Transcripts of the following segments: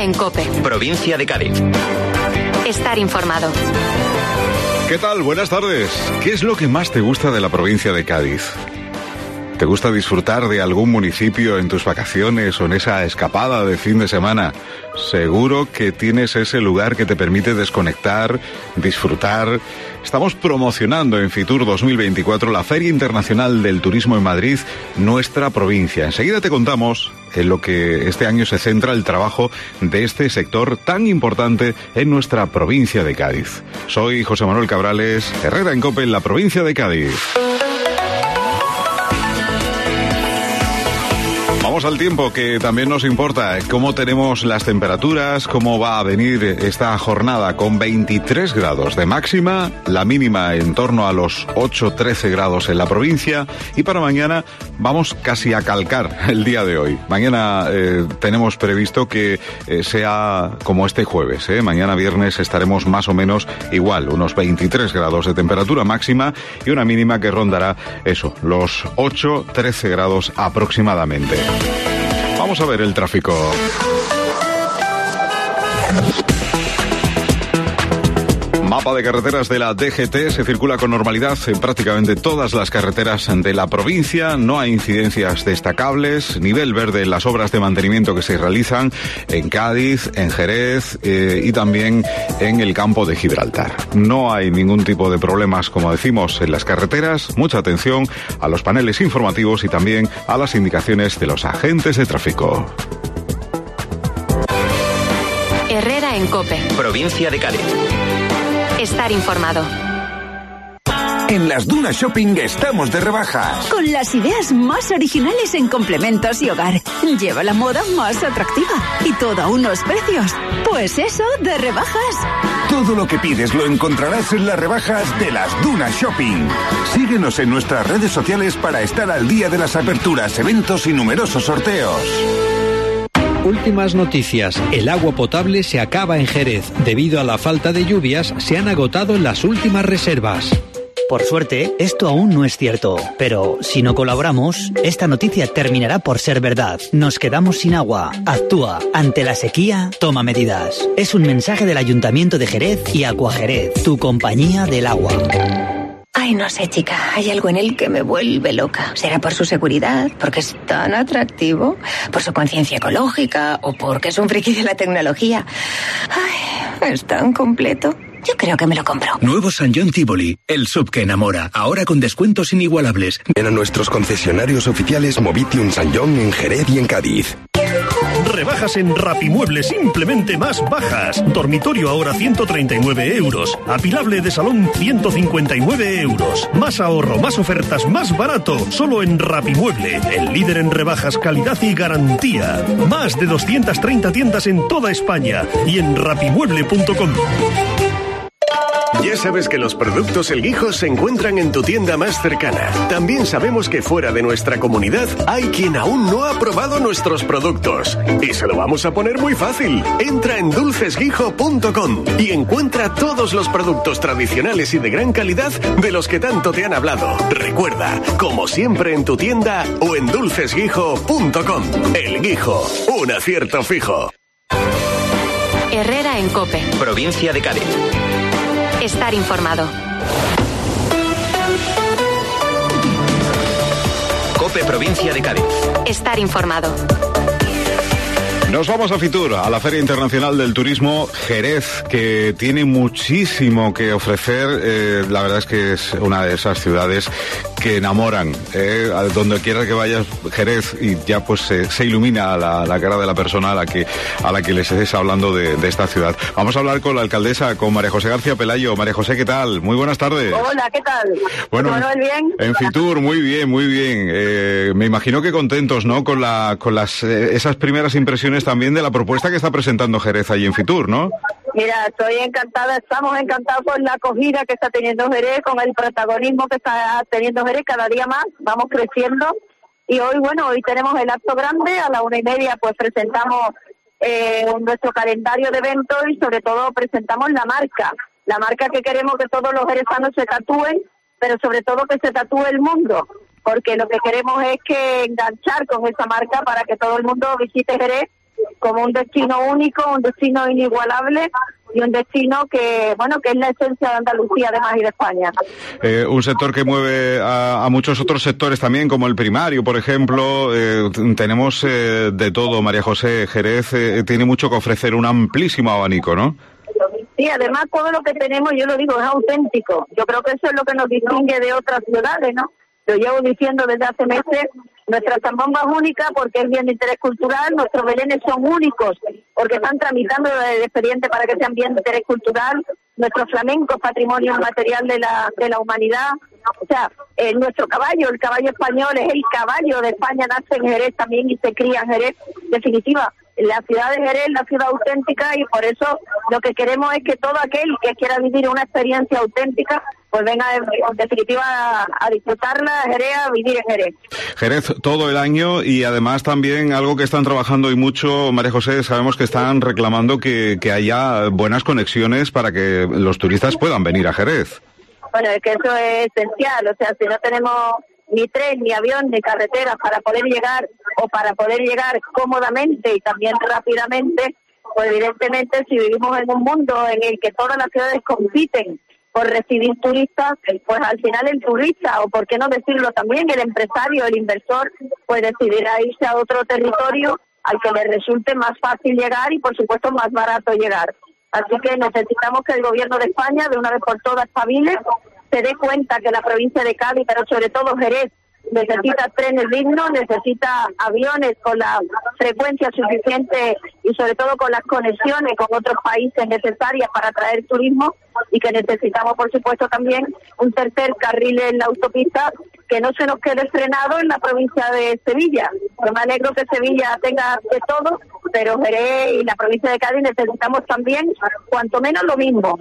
Herrera en COPE. Provincia de Cádiz. Estar informado. ¿Qué tal? Buenas tardes. ¿Qué es lo que más te gusta de la provincia de Cádiz? ¿Te gusta disfrutar de algún municipio en tus vacaciones o en esa escapada de fin de semana? Seguro que tienes ese lugar que te permite desconectar, disfrutar. Estamos promocionando en Fitur 2024 la Feria Internacional del Turismo en Madrid, nuestra provincia. Enseguida te contamos en lo que este año se centra el trabajo de este sector tan importante en nuestra provincia de Cádiz. Soy José Manuel Cabrales, Herrera en COPE en la provincia de Cádiz. Vamos al tiempo, que también nos importa. ¿Cómo tenemos las temperaturas? ¿Cómo va a venir esta jornada? Con 23 grados de máxima, la mínima en torno a los 8-13 grados en la provincia. Y para mañana vamos casi a calcar el día de hoy. Mañana tenemos previsto que sea como este jueves. Mañana viernes estaremos más o menos igual, unos 23 grados de temperatura máxima y una mínima que rondará eso, los 8-13 grados aproximadamente. Vamos a ver el tráfico. Mapa de carreteras de la DGT. Se circula con normalidad en prácticamente todas las carreteras de la provincia. No hay incidencias destacables. Nivel verde en las obras de mantenimiento que se realizan en Cádiz, en Jerez y también en el campo de Gibraltar. No hay ningún tipo de problemas, como decimos, en las carreteras. Mucha atención a los paneles informativos y también a las indicaciones de los agentes de tráfico. Herrera en COPE. Provincia de Cádiz. Estar informado. En las Dunas Shopping estamos de rebajas. Con las ideas más originales en complementos y hogar. Lleva la moda más atractiva. Y todo a unos precios. Pues eso, de rebajas. Todo lo que pides lo encontrarás en las rebajas de las Dunas Shopping. Síguenos en nuestras redes sociales para estar al día de las aperturas, eventos y numerosos sorteos. Últimas noticias. El agua potable se acaba en Jerez. Debido a la falta de lluvias, se han agotado las últimas reservas. Por suerte, esto aún no es cierto. Pero si no colaboramos, esta noticia terminará por ser verdad. Nos quedamos sin agua. Actúa. Ante la sequía, toma medidas. Es un mensaje del Ayuntamiento de Jerez y Acuajerez, tu compañía del agua. Ay, no sé, chica, hay algo en él que me vuelve loca. ¿Será por su seguridad, porque es tan atractivo, por su conciencia ecológica o porque es un friki de la tecnología? Ay, es tan completo. Yo creo que me lo compro. Nuevo San John Tivoli, el sub que enamora, ahora con descuentos inigualables. Ven a nuestros concesionarios oficiales Movitium San John en Jerez y en Cádiz. Rebajas en Rapimueble, simplemente más bajas. Dormitorio ahora 139 euros. Apilable de salón 159 euros. Más ahorro, más ofertas, más barato. Solo en Rapimueble, el líder en rebajas, calidad y garantía. Más de 230 tiendas en toda España y en rapimueble.com. Ya sabes que los productos El Guijo se encuentran en tu tienda más cercana. También sabemos que fuera de nuestra comunidad hay quien aún no ha probado nuestros productos. Y se lo vamos a poner muy fácil. Entra en dulcesguijo.com y encuentra todos los productos tradicionales y de gran calidad de los que tanto te han hablado. Recuerda, como siempre en tu tienda o en dulcesguijo.com. El Guijo, un acierto fijo. Herrera en COPE. Provincia de Cádiz. Estar informado. COPE Provincia de Cádiz. Estar informado. Nos vamos a Fitur, a la Feria Internacional del Turismo Jerez, que tiene muchísimo que ofrecer. La verdad es que es una de esas ciudades que enamoran. A donde quiera que vayas, Jerez, y ya pues se ilumina la cara de la persona a la que les estés hablando de esta ciudad. Vamos a hablar con la alcaldesa, con María José García Pelayo. María José, ¿qué tal? Muy buenas tardes. Hola, ¿qué tal? Bueno, Manuel, ¿bien? En Fitur, muy bien, muy bien. Me imagino que contentos, ¿no? Con esas primeras impresiones también de la propuesta que está presentando Jerez ahí en Fitur, ¿no? Mira, estoy encantada, estamos encantados con la acogida que está teniendo Jerez, con el protagonismo que está teniendo Jerez cada día más, vamos creciendo. Y hoy tenemos el acto grande, a la 1:30 pues presentamos nuestro calendario de eventos y sobre todo presentamos la marca que queremos que todos los jerezanos se tatúen, pero sobre todo que se tatúe el mundo, porque lo que queremos es que enganchar con esa marca para que todo el mundo visite Jerez como un destino único, un destino inigualable y un destino que, bueno, que es la esencia de Andalucía además y de España. Un sector que mueve a muchos otros sectores también, como el primario, por ejemplo. Tenemos de todo, María José. Jerez tiene mucho que ofrecer, un amplísimo abanico, ¿no? Sí, además todo lo que tenemos, yo lo digo, es auténtico. Yo creo que eso es lo que nos distingue de otras ciudades, ¿no? Lo llevo diciendo desde hace meses. Nuestra zambomba es única porque es bien de interés cultural, nuestros belenes son únicos porque están tramitando el expediente para que sean bien de interés cultural, nuestro flamenco es patrimonio material de la humanidad, o sea, nuestro caballo, el caballo español es el caballo de España, nace en Jerez también y se cría en Jerez, definitiva. La ciudad de Jerez es la ciudad auténtica y por eso lo que queremos es que todo aquel que quiera vivir una experiencia auténtica pues venga en definitiva a disfrutarla, Jerez, a vivir en Jerez. Jerez todo el año y además también algo que están trabajando y mucho, María José, sabemos que están reclamando que haya buenas conexiones para que los turistas puedan venir a Jerez. Bueno, es que eso es esencial, o sea, si no tenemos ni tren, ni avión, ni carreteras para poder llegar o para poder llegar cómodamente y también rápidamente, pues evidentemente si vivimos en un mundo en el que todas las ciudades compiten por recibir turistas, pues al final el turista, o por qué no decirlo también, el empresario, el inversor, pues decidirá irse a otro territorio al que le resulte más fácil llegar y por supuesto más barato llegar. Así que necesitamos que el gobierno de España de una vez por todas espabile, se dé cuenta que la provincia de Cádiz, pero sobre todo Jerez, necesita trenes dignos, necesita aviones con la frecuencia suficiente y sobre todo con las conexiones con otros países necesarias para atraer turismo y que necesitamos por supuesto también un tercer carril en la autopista que no se nos quede frenado en la provincia de Sevilla. Yo me alegro que Sevilla tenga de todo, pero Jerez y la provincia de Cádiz necesitamos también cuanto menos lo mismo.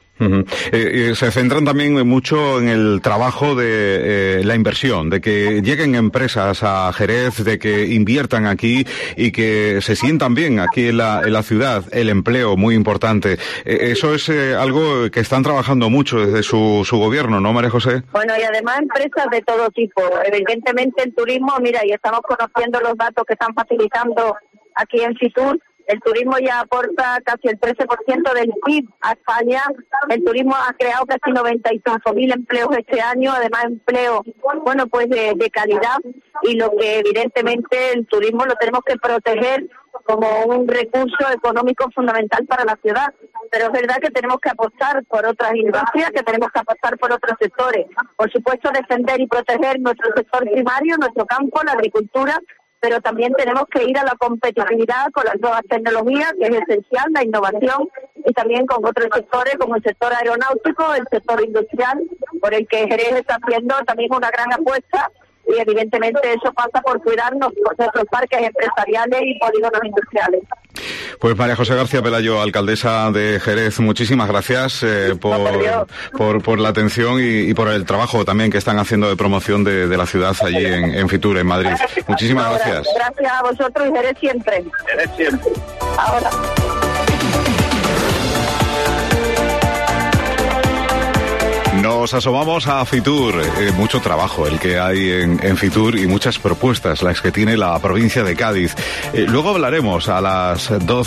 Se centran también mucho en el trabajo de la inversión, de que lleguen empresas a Jerez, de que inviertan aquí y que se sientan bien aquí en la ciudad, el empleo muy importante. Eso es algo que están trabajando mucho desde su gobierno, ¿no, María José? Bueno, y además empresas de todo tipo. Evidentemente el turismo, mira, y estamos conociendo los datos que están facilitando aquí en Fitur. El turismo ya aporta casi el 13% del PIB a España. El turismo ha creado casi 95.000 empleos este año, además empleos, bueno, pues de calidad. Y lo que evidentemente el turismo lo tenemos que proteger como un recurso económico fundamental para la ciudad. Pero es verdad que tenemos que apostar por otras industrias, que tenemos que apostar por otros sectores. Por supuesto, defender y proteger nuestro sector primario, nuestro campo, la agricultura, pero también tenemos que ir a la competitividad con las nuevas tecnologías, que es esencial, la innovación, y también con otros sectores como el sector aeronáutico, el sector industrial, por el que Jerez está haciendo también una gran apuesta, y evidentemente eso pasa por cuidarnos por nuestros parques empresariales y polígonos industriales. Pues María José García Pelayo, alcaldesa de Jerez, muchísimas gracias por la atención y por el trabajo también que están haciendo de promoción de la ciudad allí en Fitur, en Madrid. Muchísimas gracias. Gracias a vosotros y Jerez siempre. Jerez siempre. Ahora. Nos asomamos a Fitur, mucho trabajo el que hay en Fitur y muchas propuestas las que tiene la provincia de Cádiz. Luego hablaremos a las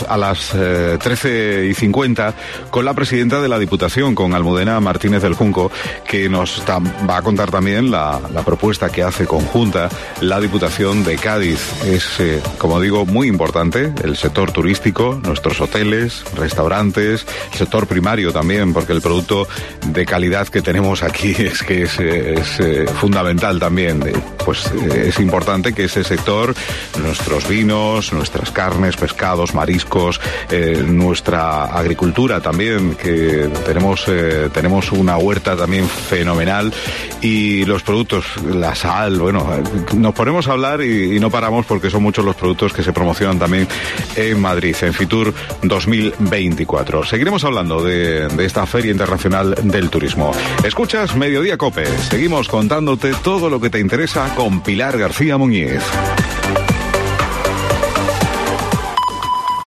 13:50 con la presidenta de la Diputación, con Almudena Martínez del Junco, que nos va a contar también la propuesta que hace conjunta la Diputación de Cádiz. Es, como digo, muy importante el sector turístico, nuestros hoteles, restaurantes, el sector primario también, porque el producto de calidad que tenemos aquí es fundamental también. Pues es importante que ese sector, nuestros vinos, nuestras carnes, pescados, mariscos, nuestra agricultura también, que tenemos una huerta también fenomenal, y los productos, la sal, bueno, nos ponemos a hablar y no paramos porque son muchos los productos que se promocionan también en Madrid, en Fitur 2024. Seguiremos hablando de esta Feria Internacional del Turismo. Escuchas Mediodía COPE. Seguimos contándote todo lo que te interesa con Pilar García Muñiz.